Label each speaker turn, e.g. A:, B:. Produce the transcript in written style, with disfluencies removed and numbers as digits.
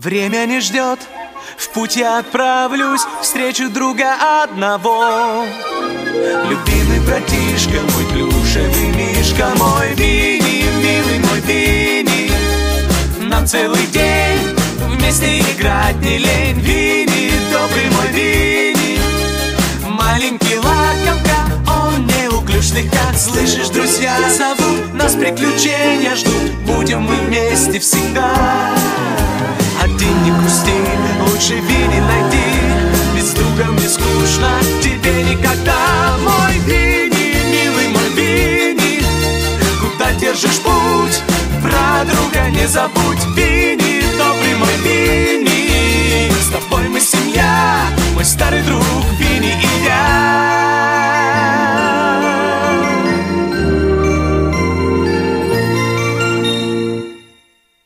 A: Время не ждет, в путь я отправлюсь, встречу друга одного. Любимый братишка, мой плюшевый мишка, мой Винни, милый мой Винни. Нам целый день вместе играть не лень. Винни, добрый мой Винни. Маленький лакомка, он неуклюж слегка. Слышишь, друзья зовут, нас приключения ждут. Будем мы вместе всегда. Один не грусти, лучше Винни найти. Ведь с другом не скучно тебе никогда. Мой Винни, милый мой Винни. Куда держишь путь, про друга не забудь. Винни, добрый мой Винни. С тобой мы семья, мой старый друг.